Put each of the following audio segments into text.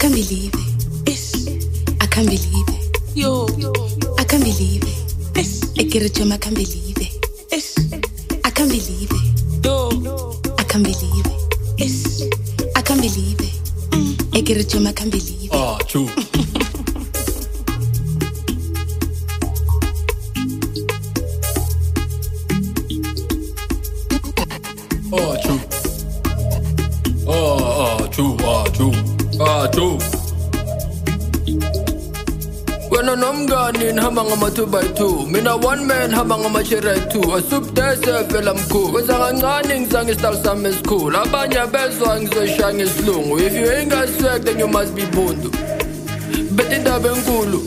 can't believe it. I can't believe it. Yo, I can't believe it. I get it, I can't believe it. I can't believe it. Yo, I can't believe it. I can't believe it. I get it, I can't believe it. Ah, true. Oh, true. True. When I'm gone in habang ama 2x2 Mina one man habang ama chiray 2 Asup dese film cool When zanganing zang istal sam is cool Abanya bezwang zo shang is lungu If you ain't got swag then you must be bundu Betinda bengulu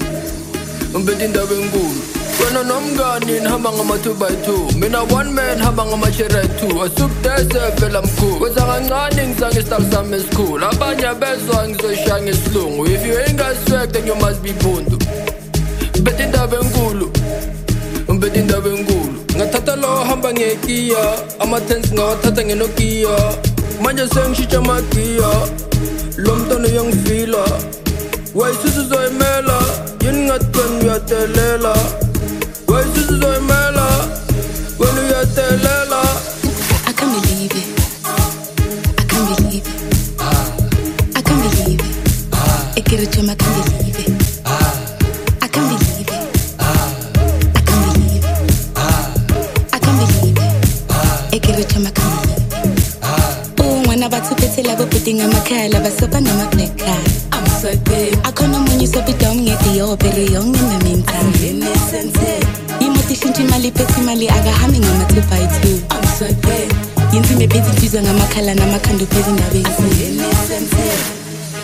When I'm gone in habang ama 2x2 Mina one man habang ama chiray 2 Asup dese film cool When zanganing zang istal sam is cool Abanya bezwang zo shang is lungu If you ain't got swag then you must be bundu Betinda bengulu Ngatata lo hamba ngekia Ama tens ngawatata ngenokia Manja seng shicha makia Lomtono yang fila Wai susu zoe mela Yin ngatkan yatelela Wai susu zoe mela Wenu yatelela I can't believe it. I can't believe it. I can't believe it. I get it, I can't believe it. I can't believe it. I can't believe it. I can't believe it. I get it, I can't believe it. Oh, when I'm about to put it, I'm putting on my car, I'm so on my black car. I'm so big. I can't know when you so be dumb, yet you're very young in the meantime. I'm innocent. You must be thinking my lip, I got humming on my 2x2. I'm so big. Yinzi me busy tuzwa ngamakhala namakhandu phezi ndabeni. I'm innocent.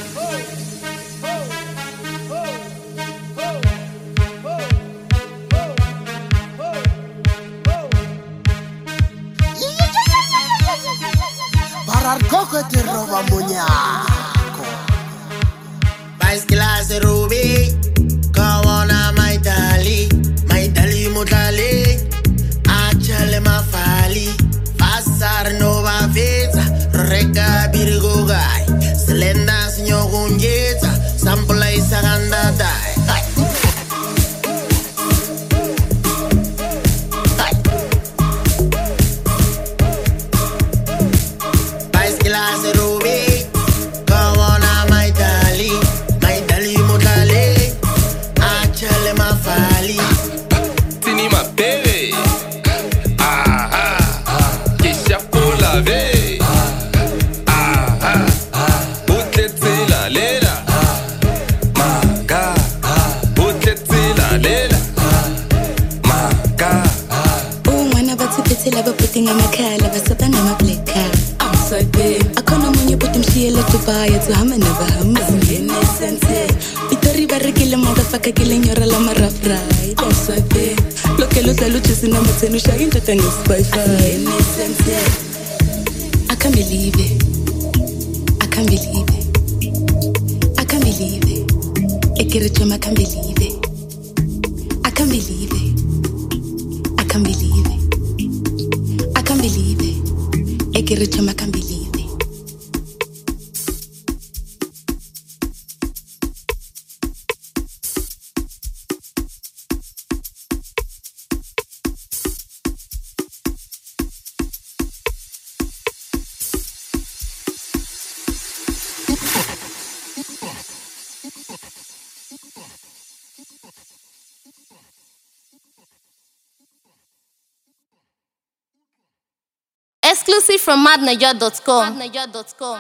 Bararkoko te roba muñaco. Vais clase Ruby, kawana maitali mutali, achale mafali, pasar nova veta, reka birgogai, selenda sinyo gunjeta, sampla isaganda dai. Clase Ruby, kawana maitali mutali, achale mafali. Tini ma bébé. Kisha pour la vie. Boutlete la lela. Maga. Boutlete la lela. Maga. Oh, when I'm about to put it, I'm putting on my car, I'm so on my black car. I can't know when you put them shit to buy it to hum and never hum. I'm innocent. Itori barikile motherfucker killing your lama rough ride. I'm so big. Look at those luchas in number 10 shaggy to tell you spy. I'm innocent. I can't believe it. I can't believe it. I can't believe it. I get it, I can't believe it. I can't believe it. I can't believe it. I can't believe it. I get it, I can't believe it. Exclusive from madnaja.com.